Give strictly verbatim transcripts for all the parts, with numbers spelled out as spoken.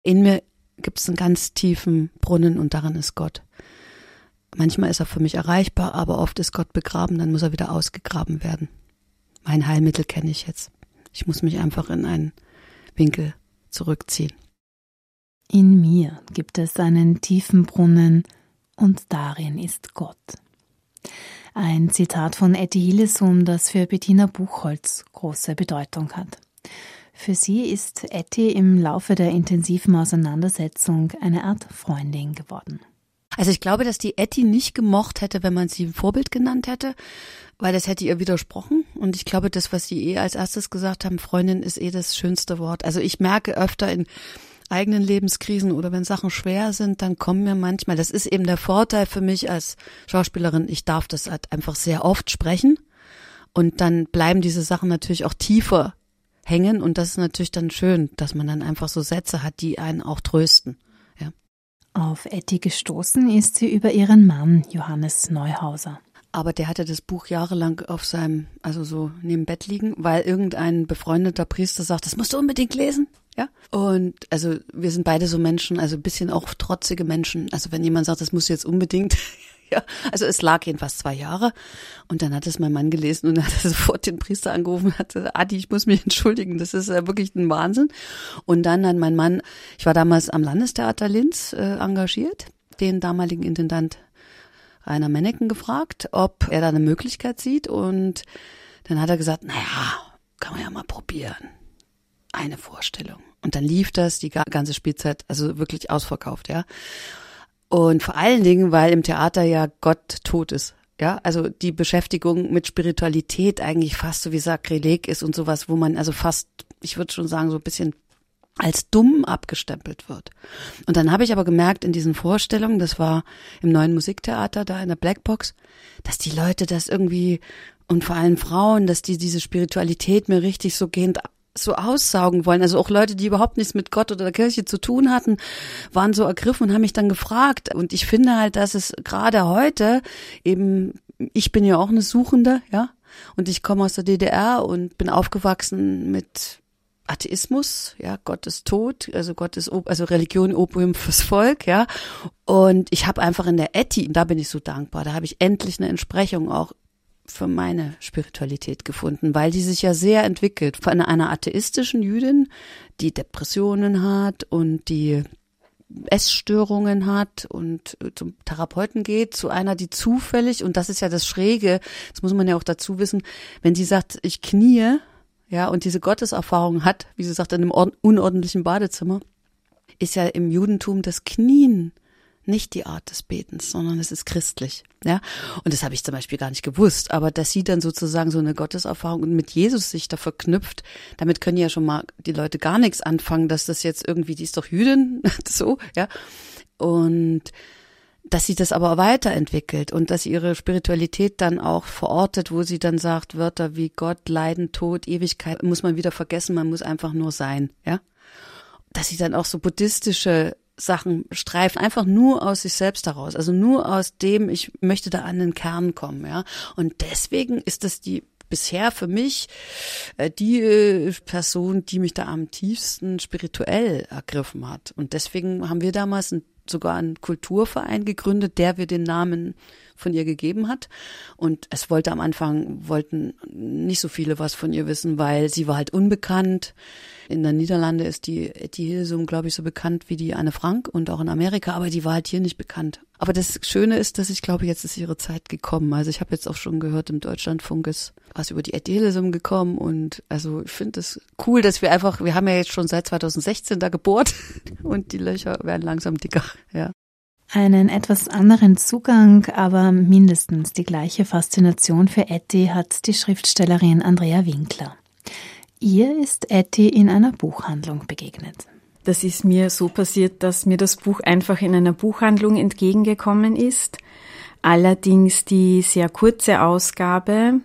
In mir gibt es einen ganz tiefen Brunnen und darin ist Gott. Manchmal ist er für mich erreichbar, aber oft ist Gott begraben, dann muss er wieder ausgegraben werden. Mein Heilmittel kenne ich jetzt. Ich muss mich einfach in einen Winkel zurückziehen. In mir gibt es einen tiefen Brunnen und darin ist Gott. Ein Zitat von Etty Hillesum, das für Bettina Buchholz große Bedeutung hat. Für sie ist Etty im Laufe der intensiven Auseinandersetzung eine Art Freundin geworden. Also ich glaube, dass die Etty nicht gemocht hätte, wenn man sie ein Vorbild genannt hätte, weil das hätte ihr widersprochen. Und ich glaube, das, was sie eh als erstes gesagt haben, Freundin ist eh das schönste Wort. Also ich merke öfter in eigenen Lebenskrisen oder wenn Sachen schwer sind, dann kommen mir manchmal, das ist eben der Vorteil für mich als Schauspielerin, ich darf das halt einfach sehr oft sprechen und dann bleiben diese Sachen natürlich auch tiefer hängen und das ist natürlich dann schön, dass man dann einfach so Sätze hat, die einen auch trösten. Ja. Auf Etty gestoßen ist sie über ihren Mann Johannes Neuhauser. Aber der hatte das Buch jahrelang auf seinem, also so neben Bett liegen, weil irgendein befreundeter Priester sagt, das musst du unbedingt lesen. Ja. Und also wir sind beide so Menschen, also ein bisschen auch trotzige Menschen. Also wenn jemand sagt, das musst du jetzt unbedingt, ja, also es lag jedenfalls zwei Jahre. Und dann hat es mein Mann gelesen und hat sofort den Priester angerufen und hat gesagt, Adi, ich muss mich entschuldigen, das ist ja wirklich ein Wahnsinn. Und dann hat mein Mann, ich war damals am Landestheater Linz äh, engagiert, den damaligen Intendant Rainer Menneken gefragt, ob er da eine Möglichkeit sieht. Und dann hat er gesagt, naja, kann man ja mal probieren. Eine Vorstellung. Und dann lief das die ganze Spielzeit, also wirklich ausverkauft, ja. Und vor allen Dingen, weil im Theater ja Gott tot ist, ja. Also die Beschäftigung mit Spiritualität eigentlich fast so wie Sakrileg ist und sowas, wo man also fast, ich würde schon sagen, so ein bisschen als dumm abgestempelt wird. Und dann habe ich aber gemerkt in diesen Vorstellungen, das war im Neuen Musiktheater da in der Blackbox, dass die Leute das irgendwie und vor allem Frauen, dass die diese Spiritualität mir richtig so gehend so aussaugen wollen. Also auch Leute, die überhaupt nichts mit Gott oder der Kirche zu tun hatten, waren so ergriffen und haben mich dann gefragt. Und ich finde halt, dass es gerade heute eben, ich bin ja auch eine Suchende, ja, und ich komme aus der D D R und bin aufgewachsen mit Atheismus, ja, Gott ist tot, also Gott ist, also Religion Opium fürs Volk, ja. Und ich habe einfach in der Etty, da bin ich so dankbar, da habe ich endlich eine Entsprechung auch für meine Spiritualität gefunden, weil die sich ja sehr entwickelt. Von einer atheistischen Jüdin, die Depressionen hat und die Essstörungen hat und zum Therapeuten geht, zu einer, die zufällig, und das ist ja das Schräge, das muss man ja auch dazu wissen, wenn die sagt, ich kniee, ja, und diese Gotteserfahrung hat, wie sie sagt, in einem unordentlichen Badezimmer, ist ja im Judentum das Knien nicht die Art des Betens, sondern es ist christlich, ja. Und das habe ich zum Beispiel gar nicht gewusst, aber dass sie dann sozusagen so eine Gotteserfahrung und mit Jesus sich da verknüpft, damit können ja schon mal die Leute gar nichts anfangen, dass das jetzt irgendwie, die ist doch Jüdin, so, ja. Und dass sie das aber weiterentwickelt und dass sie ihre Spiritualität dann auch verortet, wo sie dann sagt, Wörter wie Gott, Leiden, Tod, Ewigkeit, muss man wieder vergessen, man muss einfach nur sein, ja. Dass sie dann auch so buddhistische Sachen streifen, einfach nur aus sich selbst heraus, also nur aus dem, ich möchte da an den Kern kommen, ja. Und deswegen ist das die bisher für mich äh, die äh, Person, die mich da am tiefsten spirituell ergriffen hat. Und deswegen haben wir damals ein, sogar einen Kulturverein gegründet, der wir den Namen von ihr gegeben hat. Und es wollte am Anfang, wollten nicht so viele was von ihr wissen, weil sie war halt unbekannt. In den Niederlande ist die Etty Hillesum, glaube ich, so bekannt wie die Anne Frank und auch in Amerika, aber die war halt hier nicht bekannt. Aber das Schöne ist, dass ich glaube, jetzt ist ihre Zeit gekommen. Also ich habe jetzt auch schon gehört, im Deutschlandfunk ist was über die Etty Hillesum gekommen und also ich finde es cool, dass wir einfach, wir haben ja jetzt schon seit zwanzig sechzehn da gebohrt und die Löcher werden langsam dicker, ja. Einen etwas anderen Zugang, aber mindestens die gleiche Faszination für Etty hat die Schriftstellerin Andrea Winkler. Ihr ist Etty in einer Buchhandlung begegnet. Das ist mir so passiert, dass mir das Buch einfach in einer Buchhandlung entgegengekommen ist. Allerdings die sehr kurze Ausgabe.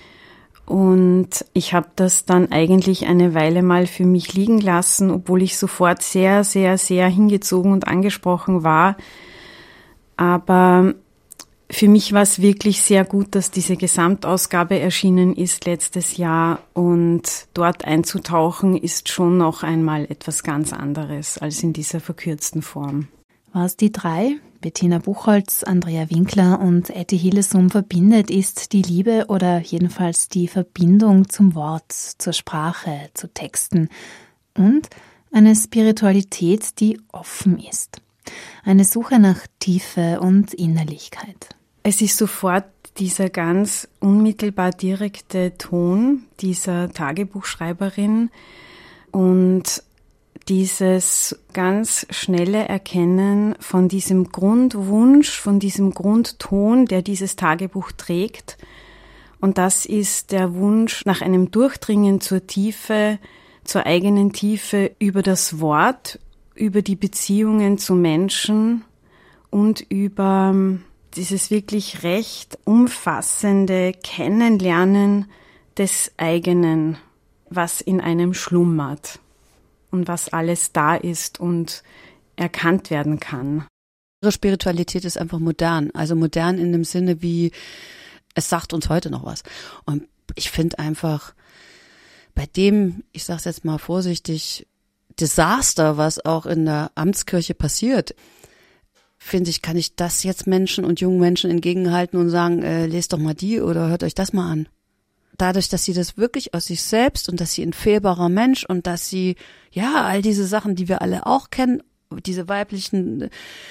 Und ich habe das dann eigentlich eine Weile mal für mich liegen lassen, obwohl ich sofort sehr, sehr, sehr hingezogen und angesprochen war. Aber für mich war es wirklich sehr gut, dass diese Gesamtausgabe erschienen ist letztes Jahr, und dort einzutauchen ist schon noch einmal etwas ganz anderes als in dieser verkürzten Form. Was die drei, Bettina Buchholz, Andrea Winkler und Etty Hillesum, verbindet, ist die Liebe oder jedenfalls die Verbindung zum Wort, zur Sprache, zu Texten und eine Spiritualität, die offen ist. Eine Suche nach Tiefe und Innerlichkeit. Es ist sofort dieser ganz unmittelbar direkte Ton dieser Tagebuchschreiberin und dieses ganz schnelle Erkennen von diesem Grundwunsch, von diesem Grundton, der dieses Tagebuch trägt. Und das ist der Wunsch nach einem Durchdringen zur Tiefe, zur eigenen Tiefe über das Wort, über die Beziehungen zu Menschen und über dieses wirklich recht umfassende Kennenlernen des eigenen, was in einem schlummert und was alles da ist und erkannt werden kann. Ihre Spiritualität ist einfach modern, also modern in dem Sinne, wie es sagt uns heute noch was. Und ich finde einfach, bei dem, ich sage es jetzt mal vorsichtig, Desaster, was auch in der Amtskirche passiert, finde ich, kann ich das jetzt Menschen und jungen Menschen entgegenhalten und sagen, äh, lest doch mal die oder hört euch das mal an. Dadurch, dass sie das wirklich aus sich selbst und dass sie ein fehlbarer Mensch und dass sie, ja, all diese Sachen, die wir alle auch kennen, diese weiblichen,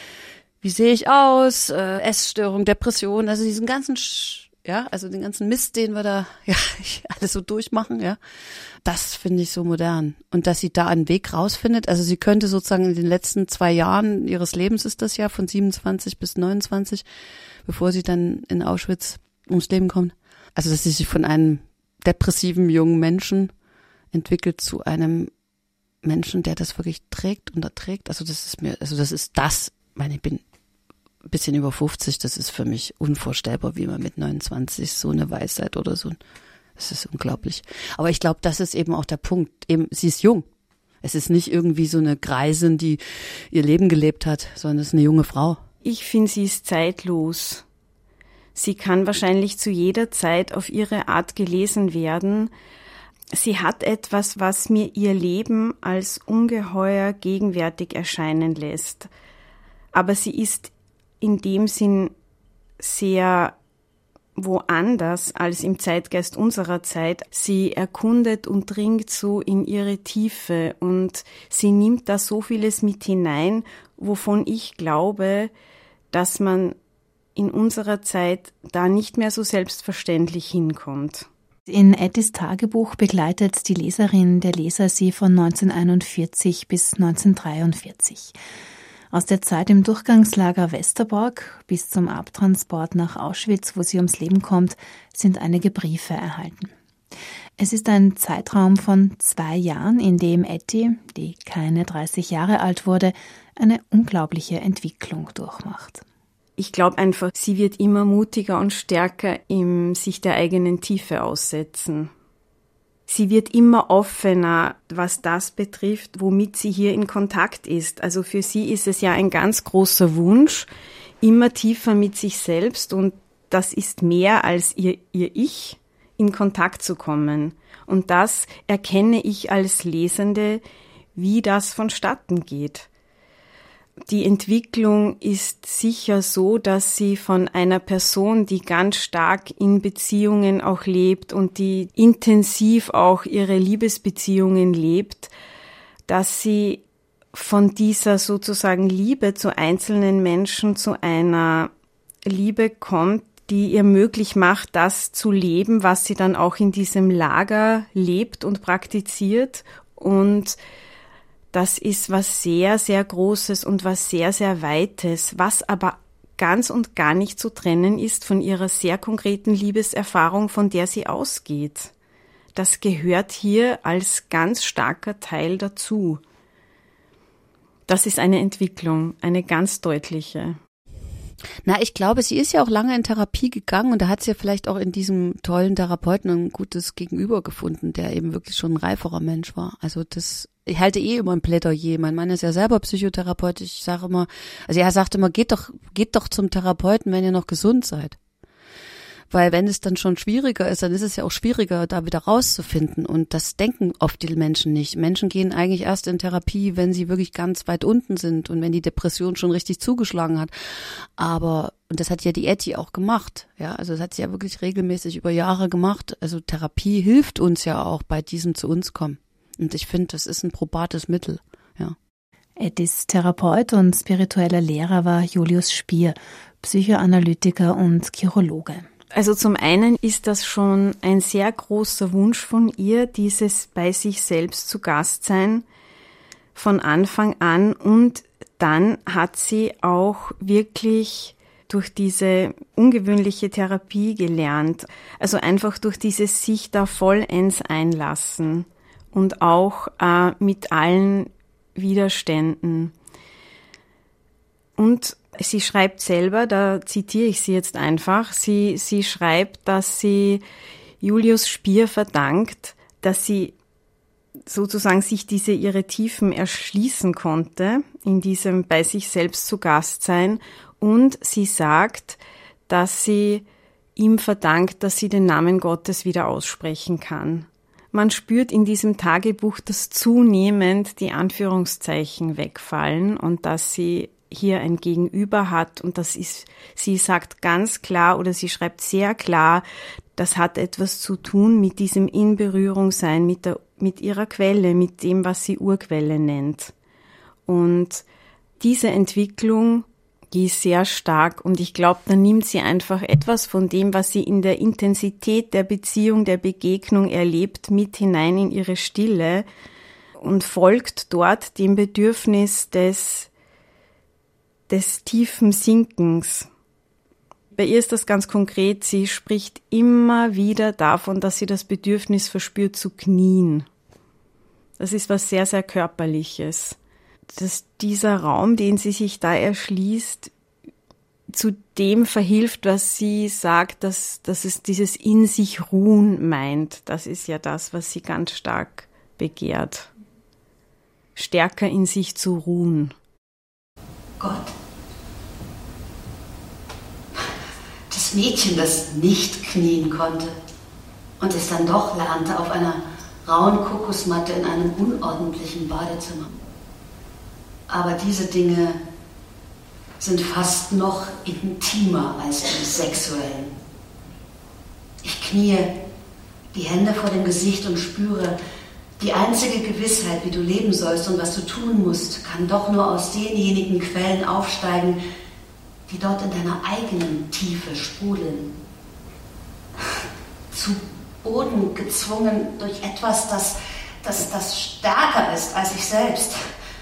wie sehe ich aus, äh, Essstörung, Depression, also diesen ganzen, Sch- ja, also den ganzen Mist, den wir da, ja, alles so durchmachen, ja, das finde ich so modern. Und dass sie da einen Weg rausfindet, also sie könnte sozusagen in den letzten zwei Jahren ihres Lebens ist das ja, von siebenundzwanzig bis neunundzwanzig, bevor sie dann in Auschwitz ums Leben kommt, also dass sie sich von einem depressiven jungen Menschen entwickelt zu einem Menschen, der das wirklich trägt und erträgt. Also das ist mir, also das ist das, ich meine, ich bin ein bisschen über fünfzig, das ist für mich unvorstellbar, wie man mit neunundzwanzig so eine Weisheit oder so, das ist unglaublich. Aber ich glaube, das ist eben auch der Punkt, eben, sie ist jung. Es ist nicht irgendwie so eine Greisin, die ihr Leben gelebt hat, sondern es ist eine junge Frau. Ich finde, sie ist zeitlos. Sie kann wahrscheinlich zu jeder Zeit auf ihre Art gelesen werden. Sie hat etwas, was mir ihr Leben als ungeheuer gegenwärtig erscheinen lässt. Aber sie ist in dem Sinn sehr woanders als im Zeitgeist unserer Zeit. Sie erkundet und dringt so in ihre Tiefe und sie nimmt da so vieles mit hinein, wovon ich glaube, dass man in unserer Zeit da nicht mehr so selbstverständlich hinkommt. In Ettys Tagebuch begleitet die Leserin, der Leser sie von neunzehnhunderteinundvierzig bis neunzehnhundertdreiundvierzig. Aus der Zeit im Durchgangslager Westerbork bis zum Abtransport nach Auschwitz, wo sie ums Leben kommt, sind einige Briefe erhalten. Es ist ein Zeitraum von zwei Jahren, in dem Etty, die keine dreißig Jahre alt wurde, eine unglaubliche Entwicklung durchmacht. Ich glaube einfach, sie wird immer mutiger und stärker im sich der eigenen Tiefe aussetzen. Sie wird immer offener, was das betrifft, womit sie hier in Kontakt ist. Also für sie ist es ja ein ganz großer Wunsch, immer tiefer mit sich selbst, und das ist mehr als ihr, ihr Ich, in Kontakt zu kommen. Und das erkenne ich als Lesende, wie das vonstatten geht. Die Entwicklung ist sicher so, dass sie von einer Person, die ganz stark in Beziehungen auch lebt und die intensiv auch ihre Liebesbeziehungen lebt, dass sie von dieser sozusagen Liebe zu einzelnen Menschen zu einer Liebe kommt, die ihr möglich macht, das zu leben, was sie dann auch in diesem Lager lebt und praktiziert. Und das ist was sehr, sehr Großes und was sehr, sehr Weites, was aber ganz und gar nicht zu trennen ist von ihrer sehr konkreten Liebeserfahrung, von der sie ausgeht. Das gehört hier als ganz starker Teil dazu. Das ist eine Entwicklung, eine ganz deutliche. Na, ich glaube, sie ist ja auch lange in Therapie gegangen und da hat sie ja vielleicht auch in diesem tollen Therapeuten ein gutes Gegenüber gefunden, der eben wirklich schon ein reiferer Mensch war. Also das, ich halte eh immer ein Plädoyer. Mein Mann ist ja selber Psychotherapeut. Ich sage immer, also er sagt immer, geht doch, geht doch zum Therapeuten, wenn ihr noch gesund seid. Weil wenn es dann schon schwieriger ist, dann ist es ja auch schwieriger, da wieder rauszufinden. Und das denken oft die Menschen nicht. Menschen gehen eigentlich erst in Therapie, wenn sie wirklich ganz weit unten sind und wenn die Depression schon richtig zugeschlagen hat. Aber, und das hat ja die Etty auch gemacht. Ja, also das hat sie ja wirklich regelmäßig über Jahre gemacht. Also Therapie hilft uns ja auch bei diesem zu uns kommen. Und ich finde, das ist ein probates Mittel. Ja. Ettys Therapeut und spiritueller Lehrer war Julius Spier, Psychoanalytiker und Chirologe. Also zum einen ist das schon ein sehr großer Wunsch von ihr, dieses bei sich selbst zu Gast sein von Anfang an. Und dann hat sie auch wirklich durch diese ungewöhnliche Therapie gelernt. Also einfach durch dieses sich da vollends einlassen und auch äh, mit allen Widerständen. Und sie schreibt selber, da zitiere ich sie jetzt einfach, sie, sie schreibt, dass sie Julius Spier verdankt, dass sie sozusagen sich diese ihre Tiefen erschließen konnte, in diesem bei sich selbst zu Gast sein. Und sie sagt, dass sie ihm verdankt, dass sie den Namen Gottes wieder aussprechen kann. Man spürt in diesem Tagebuch, dass zunehmend die Anführungszeichen wegfallen und dass sie hier ein Gegenüber hat und das ist, sie sagt ganz klar oder sie schreibt sehr klar, das hat etwas zu tun mit diesem in Berührung sein, mit der, mit ihrer Quelle, mit dem, was sie Urquelle nennt. Und diese Entwicklung, die ist sehr stark und ich glaube, da nimmt sie einfach etwas von dem, was sie in der Intensität der Beziehung, der Begegnung erlebt, mit hinein in ihre Stille und folgt dort dem Bedürfnis des des tiefen Sinkens. Bei ihr ist das ganz konkret, sie spricht immer wieder davon, dass sie das Bedürfnis verspürt zu knien. Das ist was sehr, sehr Körperliches. Dass dieser Raum, den sie sich da erschließt, zu dem verhilft, was sie sagt, dass, dass es dieses in sich ruhen meint. Das ist ja das, was sie ganz stark begehrt. Stärker in sich zu ruhen. Gott. Das Mädchen, das nicht knien konnte und es dann doch lernte auf einer rauen Kokosmatte in einem unordentlichen Badezimmer. Aber diese Dinge sind fast noch intimer als die sexuellen. Ich kniee, die Hände vor dem Gesicht und spüre, die einzige Gewissheit, wie du leben sollst und was du tun musst, kann doch nur aus denjenigen Quellen aufsteigen, die dort in deiner eigenen Tiefe sprudeln. Zu Boden gezwungen durch etwas, das, das, das stärker ist als ich selbst.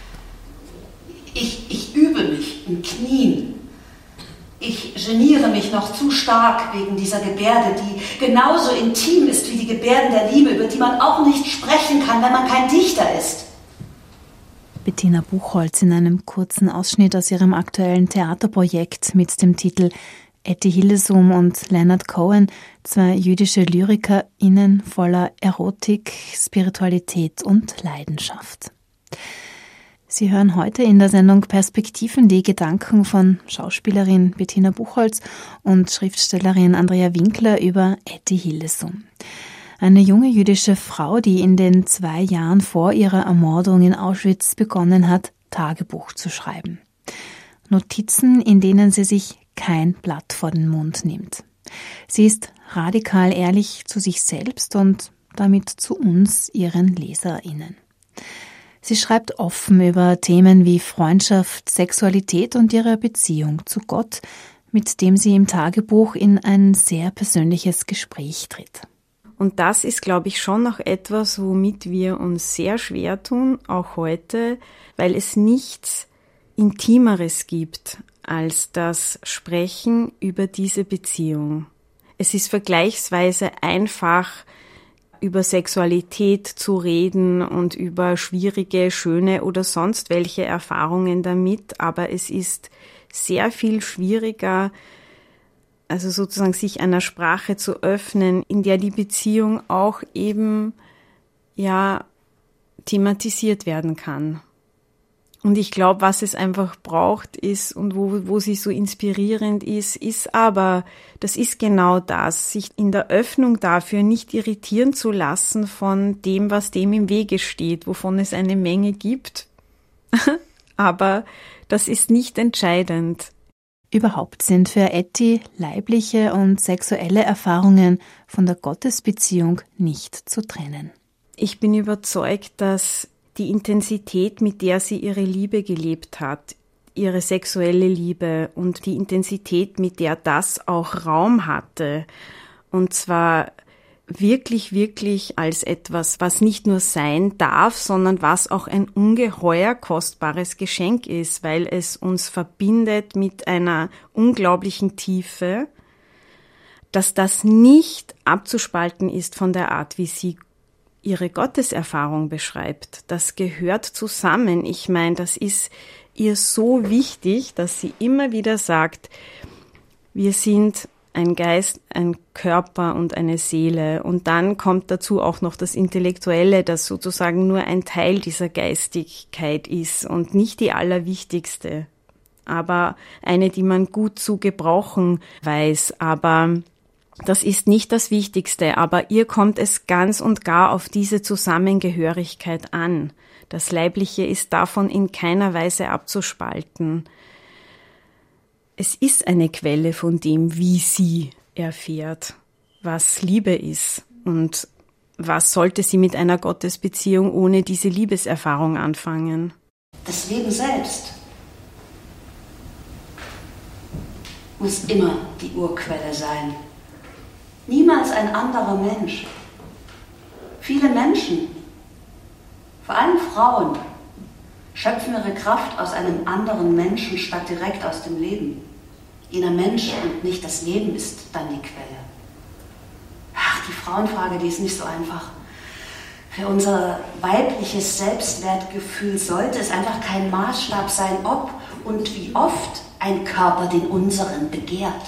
Ich, ich übe mich im Knien. Ich geniere mich noch zu stark wegen dieser Gebärde, die genauso intim ist wie die Gebärden der Liebe, über die man auch nicht sprechen kann, wenn man kein Dichter ist. Bettina Buchholz in einem kurzen Ausschnitt aus ihrem aktuellen Theaterprojekt mit dem Titel Etty Hillesum und Leonard Cohen, zwei jüdische LyrikerInnen voller Erotik, Spiritualität und Leidenschaft. Sie hören heute in der Sendung Perspektiven die Gedanken von Schauspielerin Bettina Buchholz und Schriftstellerin Andrea Winkler über Etty Hillesum. Eine junge jüdische Frau, die in den zwei Jahren vor ihrer Ermordung in Auschwitz begonnen hat, Tagebuch zu schreiben. Notizen, in denen sie sich kein Blatt vor den Mund nimmt. Sie ist radikal ehrlich zu sich selbst und damit zu uns, ihren LeserInnen. Sie schreibt offen über Themen wie Freundschaft, Sexualität und ihre Beziehung zu Gott, mit dem sie im Tagebuch in ein sehr persönliches Gespräch tritt. Und das ist, glaube ich, schon noch etwas, womit wir uns sehr schwer tun, auch heute, weil es nichts Intimeres gibt als das Sprechen über diese Beziehung. Es ist vergleichsweise einfach, über Sexualität zu reden und über schwierige, schöne oder sonst welche Erfahrungen damit, aber es ist sehr viel schwieriger, also sozusagen sich einer Sprache zu öffnen, in der die Beziehung auch eben, ja, thematisiert werden kann. Und ich glaube, was es einfach braucht ist und wo, wo sie so inspirierend ist, ist aber, das ist genau das, sich in der Öffnung dafür nicht irritieren zu lassen von dem, was dem im Wege steht, wovon es eine Menge gibt. Aber das ist nicht entscheidend. Überhaupt sind für Etty leibliche und sexuelle Erfahrungen von der Gottesbeziehung nicht zu trennen. Ich bin überzeugt, dass die Intensität, mit der sie ihre Liebe gelebt hat, ihre sexuelle Liebe und die Intensität, mit der das auch Raum hatte, und zwar wirklich, wirklich als etwas, was nicht nur sein darf, sondern was auch ein ungeheuer kostbares Geschenk ist, weil es uns verbindet mit einer unglaublichen Tiefe, dass das nicht abzuspalten ist von der Art, wie sie ihre Gotteserfahrung beschreibt. Das gehört zusammen. Ich meine, das ist ihr so wichtig, dass sie immer wieder sagt, wir sind ein Geist, ein Körper und eine Seele. Und dann kommt dazu auch noch das Intellektuelle, das sozusagen nur ein Teil dieser Geistigkeit ist und nicht die allerwichtigste, aber eine, die man gut zu gebrauchen weiß. Aber das ist nicht das Wichtigste, aber ihr kommt es ganz und gar auf diese Zusammengehörigkeit an. Das Leibliche ist davon in keiner Weise abzuspalten. Es ist eine Quelle von dem, wie sie erfährt, was Liebe ist und was sollte sie mit einer Gottesbeziehung ohne diese Liebeserfahrung anfangen. Das Leben selbst muss immer die Urquelle sein. Niemals ein anderer Mensch. Viele Menschen, vor allem Frauen, schöpfen ihre Kraft aus einem anderen Menschen statt direkt aus dem Leben. Jener Mensch und nicht das Leben ist dann die Quelle. Ach, die Frauenfrage, die ist nicht so einfach. Für unser weibliches Selbstwertgefühl sollte es einfach kein Maßstab sein, ob und wie oft ein Körper den unseren begehrt.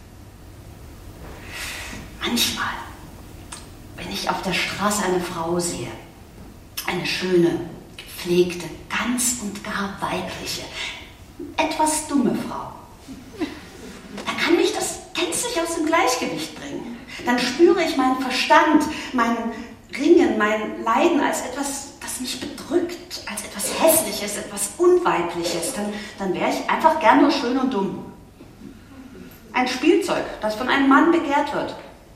Manchmal, wenn ich auf der Straße eine Frau sehe, eine schöne, gepflegte, ganz und gar weibliche, etwas dumme Frau, dann kann mich das gänzlich aus dem Gleichgewicht bringen. Dann spüre ich meinen Verstand, mein Ringen, mein Leiden als etwas, das mich bedrückt, als etwas Hässliches, etwas Unweibliches. Dann, dann wäre ich einfach gern nur schön und dumm. Ein Spielzeug, das von einem Mann begehrt wird.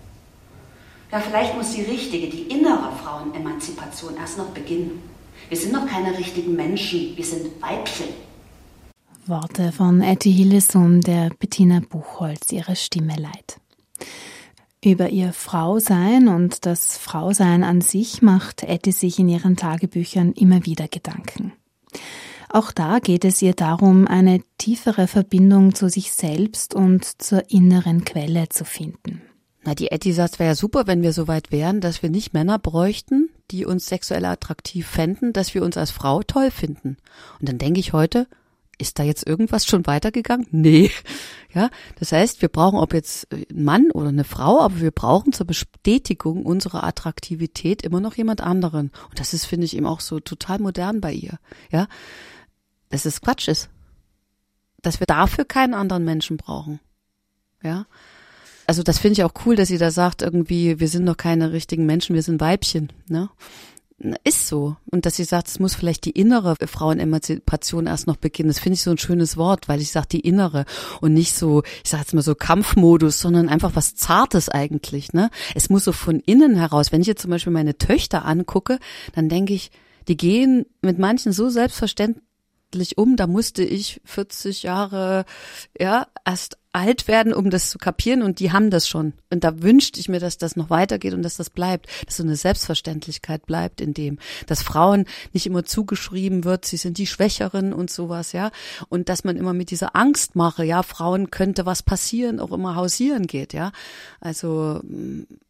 Ja, vielleicht muss die richtige, die innere Frauenemanzipation erst noch beginnen. Wir sind noch keine richtigen Menschen, wir sind Weibchen. Worte von Etty Hillesum, der Bettina Buchholz ihre Stimme leiht. Über ihr Frausein und das Frausein an sich macht Etty sich in ihren Tagebüchern immer wieder Gedanken. Auch da geht es ihr darum, eine tiefere Verbindung zu sich selbst und zur inneren Quelle zu finden. Na, die Etty sagt, es wäre ja super, wenn wir so weit wären, dass wir nicht Männer bräuchten, die uns sexuell attraktiv fänden, dass wir uns als Frau toll finden. Und dann denke ich heute, ist da jetzt irgendwas schon weitergegangen? Nee. Ja, das heißt, wir brauchen, ob jetzt ein Mann oder eine Frau, aber wir brauchen zur Bestätigung unserer Attraktivität immer noch jemand anderen. Und das ist, finde ich, eben auch so total modern bei ihr. Ja, dass es Quatsch ist. Dass wir dafür keinen anderen Menschen brauchen. Ja. Also das finde ich auch cool, dass sie da sagt, irgendwie, wir sind noch keine richtigen Menschen, wir sind Weibchen, ne? Ist so. Und dass sie sagt, es muss vielleicht die innere Frauenemanzipation erst noch beginnen. Das finde ich so ein schönes Wort, weil ich sage die innere und nicht so, ich sage jetzt mal so Kampfmodus, sondern einfach was Zartes eigentlich, ne? Es muss so von innen heraus. Wenn ich jetzt zum Beispiel meine Töchter angucke, dann denke ich, die gehen mit manchen so selbstverständlich um, da musste ich vierzig Jahre, ja, erst alt werden, um das zu kapieren, und die haben das schon. Und da wünschte ich mir, dass das noch weitergeht und dass das bleibt, dass so eine Selbstverständlichkeit bleibt in dem, dass Frauen nicht immer zugeschrieben wird, sie sind die Schwächeren und sowas, ja, und dass man immer mit dieser Angst mache, ja, Frauen könnte was passieren, auch immer hausieren geht, ja, also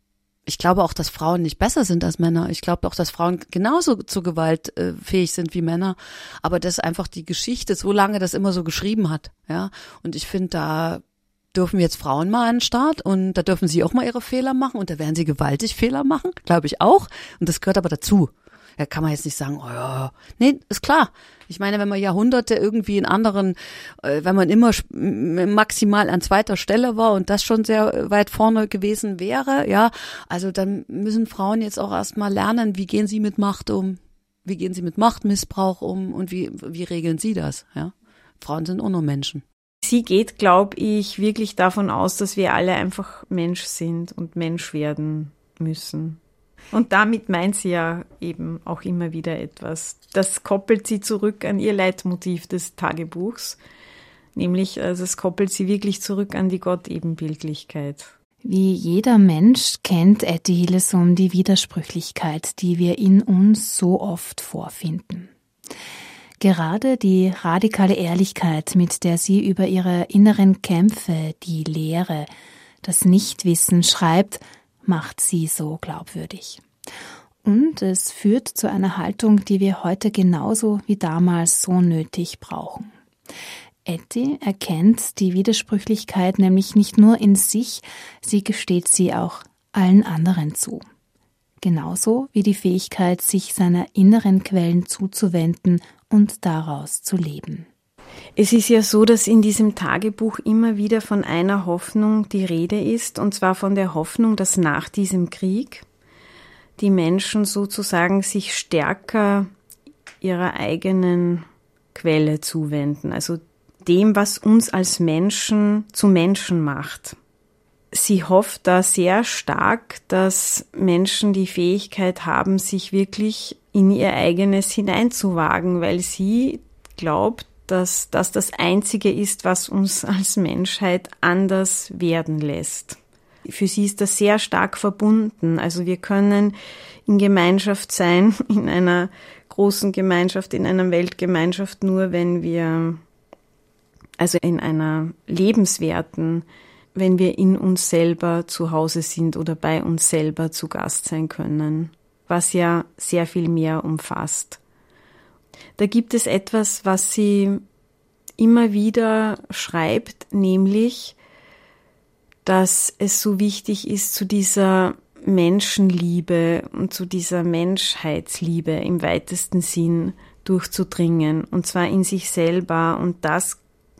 Ich glaube auch, dass Frauen nicht besser sind als Männer. Ich glaube auch, dass Frauen genauso zu Gewalt äh, fähig sind wie Männer. Aber dass einfach die Geschichte so lange das immer so geschrieben hat. Ja. Und ich finde, da dürfen jetzt Frauen mal an den Start und da dürfen sie auch mal ihre Fehler machen und da werden sie gewaltig Fehler machen, glaube ich auch. Und das gehört aber dazu. Da kann man jetzt nicht sagen, oh ja, nee, ist klar. Ich meine, wenn man Jahrhunderte irgendwie in anderen, äh, wenn man immer maximal an zweiter Stelle war und das schon sehr weit vorne gewesen wäre, ja, also dann müssen Frauen jetzt auch erstmal lernen, wie gehen sie mit Macht um, wie gehen sie mit Machtmissbrauch um und wie, wie regeln sie das, ja. Frauen sind auch nur Menschen. Sie geht, glaube ich, wirklich davon aus, dass wir alle einfach Mensch sind und Mensch werden müssen. Und damit meint sie ja eben auch immer wieder etwas. Das koppelt sie zurück an ihr Leitmotiv des Tagebuchs, nämlich, also es koppelt sie wirklich zurück an die Gottebenbildlichkeit. Wie jeder Mensch kennt Etty Hillesum die Widersprüchlichkeit, die wir in uns so oft vorfinden. Gerade die radikale Ehrlichkeit, mit der sie über ihre inneren Kämpfe, die Leere, das Nichtwissen schreibt, macht sie so glaubwürdig. Und es führt zu einer Haltung, die wir heute genauso wie damals so nötig brauchen. Etty erkennt die Widersprüchlichkeit nämlich nicht nur in sich, sie gesteht sie auch allen anderen zu. Genauso wie die Fähigkeit, sich seiner inneren Quellen zuzuwenden und daraus zu leben. Es ist ja so, dass in diesem Tagebuch immer wieder von einer Hoffnung die Rede ist, und zwar von der Hoffnung, dass nach diesem Krieg die Menschen sozusagen sich stärker ihrer eigenen Quelle zuwenden, also dem, was uns als Menschen zu Menschen macht. Sie hofft da sehr stark, dass Menschen die Fähigkeit haben, sich wirklich in ihr eigenes hineinzuwagen, weil sie glaubt, dass das das Einzige ist, was uns als Menschheit anders werden lässt. Für sie ist das sehr stark verbunden. Also wir können in Gemeinschaft sein, in einer großen Gemeinschaft, in einer Weltgemeinschaft, nur wenn wir, also in einer lebenswerten, wenn wir in uns selber zu Hause sind oder bei uns selber zu Gast sein können, was ja sehr viel mehr umfasst. Da gibt es etwas, was sie immer wieder schreibt, nämlich, dass es so wichtig ist, zu dieser Menschenliebe und zu dieser Menschheitsliebe im weitesten Sinn durchzudringen, und zwar in sich selber. Und das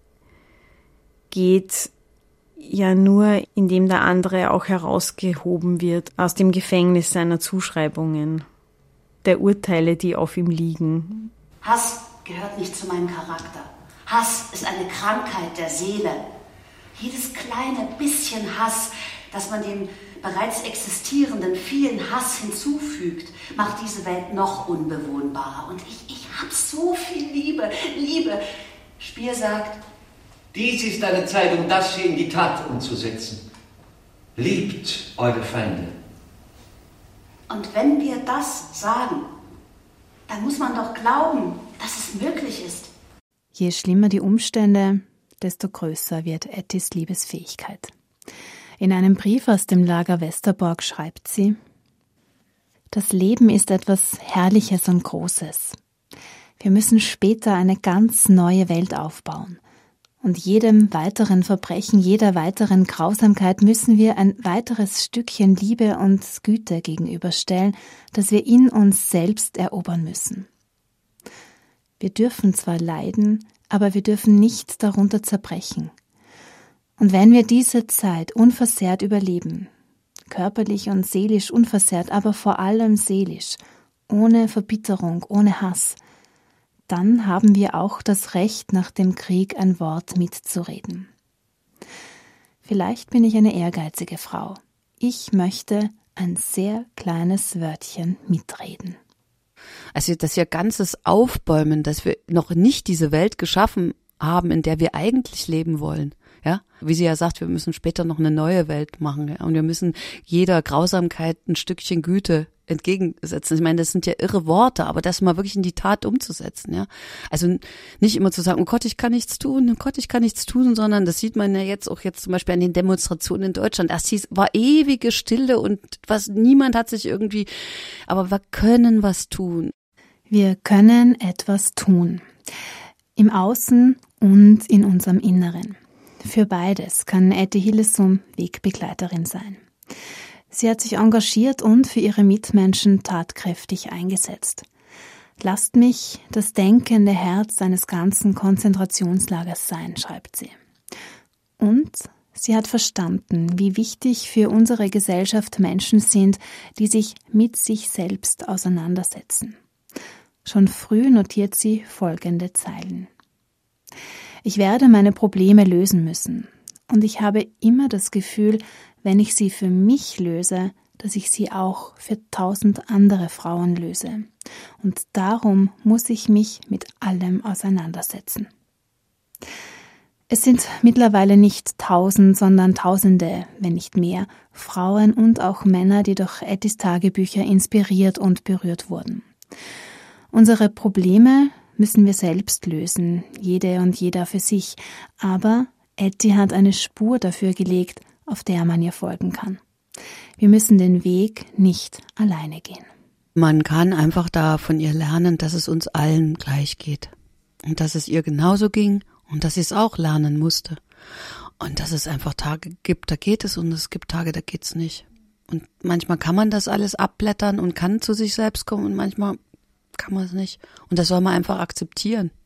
geht ja nur, indem der andere auch herausgehoben wird aus dem Gefängnis seiner Zuschreibungen, der Urteile, die auf ihm liegen. Hass gehört nicht zu meinem Charakter. Hass ist eine Krankheit der Seele. Jedes kleine bisschen Hass, das man dem bereits existierenden vielen Hass hinzufügt, macht diese Welt noch unbewohnbarer. Und ich, ich hab so viel Liebe, Liebe. Spier sagt, dies ist eine Zeit, um das hier in die Tat umzusetzen. Liebt eure Feinde. Und wenn wir das sagen, dann muss man doch glauben, dass es möglich ist. Je schlimmer die Umstände, desto größer wird Ettys Liebesfähigkeit. In einem Brief aus dem Lager Westerbork schreibt sie: Das Leben ist etwas Herrliches und Großes. Wir müssen später eine ganz neue Welt aufbauen. Und jedem weiteren Verbrechen, jeder weiteren Grausamkeit müssen wir ein weiteres Stückchen Liebe und Güte gegenüberstellen, das wir in uns selbst erobern müssen. Wir dürfen zwar leiden, aber wir dürfen nicht darunter zerbrechen. Und wenn wir diese Zeit unversehrt überleben, körperlich und seelisch unversehrt, aber vor allem seelisch, ohne Verbitterung, ohne Hass, dann haben wir auch das Recht, nach dem Krieg ein Wort mitzureden. Vielleicht bin ich eine ehrgeizige Frau. Ich möchte ein sehr kleines Wörtchen mitreden. Also das hier ganzes Aufbäumen, dass wir noch nicht diese Welt geschaffen haben, in der wir eigentlich leben wollen. Ja, wie sie ja sagt, wir müssen später noch eine neue Welt machen, ja? Und wir müssen jeder Grausamkeit ein Stückchen Güte entgegensetzen. Ich meine, das sind ja irre Worte, aber das mal wirklich in die Tat umzusetzen, ja. Also nicht immer zu sagen, oh Gott, ich kann nichts tun, oh Gott, ich kann nichts tun, sondern das sieht man ja jetzt auch jetzt zum Beispiel an den Demonstrationen in Deutschland. Das hieß, war ewige Stille und was, niemand hat sich irgendwie, aber wir können was tun. Wir können etwas tun. Im Außen und in unserem Inneren. Für beides kann Etty Hillesum Wegbegleiterin sein. Sie hat sich engagiert und für ihre Mitmenschen tatkräftig eingesetzt. Lasst mich das denkende Herz eines ganzen Konzentrationslagers sein, schreibt sie. Und sie hat verstanden, wie wichtig für unsere Gesellschaft Menschen sind, die sich mit sich selbst auseinandersetzen. Schon früh notiert sie folgende Zeilen. Ich werde meine Probleme lösen müssen. Und ich habe immer das Gefühl, wenn ich sie für mich löse, dass ich sie auch für tausend andere Frauen löse. Und darum muss ich mich mit allem auseinandersetzen. Es sind mittlerweile nicht tausend, sondern Tausende, wenn nicht mehr, Frauen und auch Männer, die durch Ettys Tagebücher inspiriert und berührt wurden. Unsere Probleme müssen wir selbst lösen, jede und jeder für sich, aber Etty hat eine Spur dafür gelegt, auf der man ihr folgen kann. Wir müssen den Weg nicht alleine gehen. Man kann einfach da von ihr lernen, dass es uns allen gleich geht. Und dass es ihr genauso ging und dass sie es auch lernen musste. Und dass es einfach Tage gibt, da geht es und es gibt Tage, da geht's nicht. Und manchmal kann man das alles abblättern und kann zu sich selbst kommen und manchmal kann man es nicht. Und das soll man einfach akzeptieren.